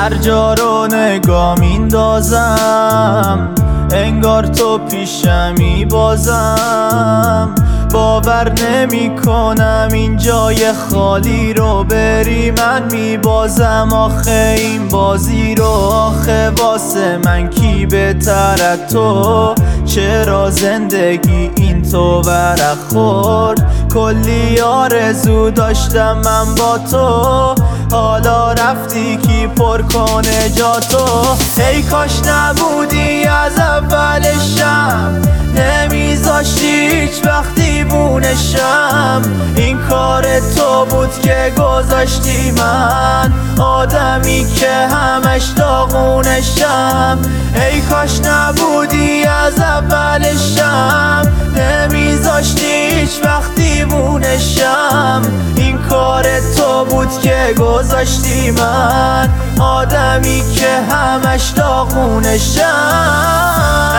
هر جا رو نگاه میندازم انگار تو پیشمی بازم. باور نمی کنم این جای خالی رو بری من میبازم. آخه این بازی رو آخه واسه من کی بهتر از تو؟ چرا زندگی این تو ورق خورد؟ کلی آرزو داشتم من با تو، حالا رفتی کی پر کنه جا تو؟ ای کاش نبودی از اولشم، نمیذاشتی هیچ وقتی بونشم. این کار تو بود که گذاشتی من آدمی که همش داغونشم. ای کاش نبودی از اولشم، نمیذاشتی هیچ وقتی بونشم. این کار تو بود که گذاشتی من آدمی که همش داغونشم.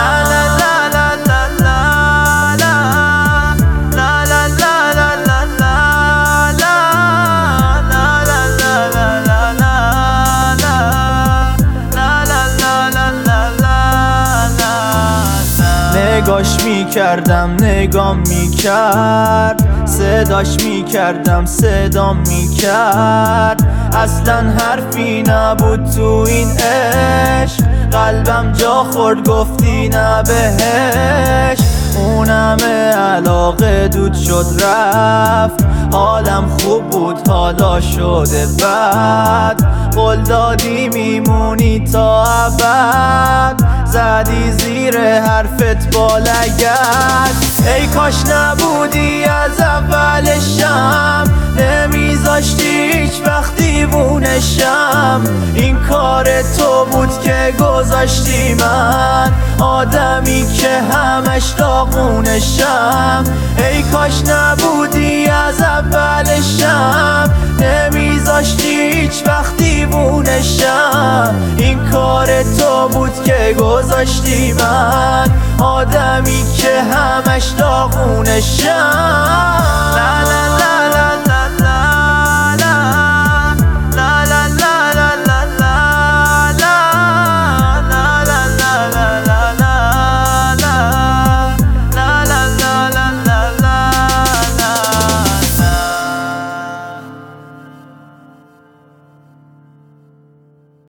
نگاش میکردم نگام میکرد، صداش میکردم صدام میکرد. اصلا حرفی نبود تو این عشق، قلبم جا خورد گفتی نه بهش. اونم علاقه دود شد رفت، حالم خوب بود حالا شده بد. قول دادی میمونی تا ابد، زدی زیر حرفت با لگد. ای کاش نبودی از اولشم، نمیذاشتی هیچ وقتی بونشم. این کار تو بود که گذاشتی من آدمی که همش داغونشم. ای کاش نبودی از اولشم، نمیذاشتی هیچ وقتی بونشم. این کار تو بود که گذاشتی من آدمی که همش داغونشم. لا لا لا لا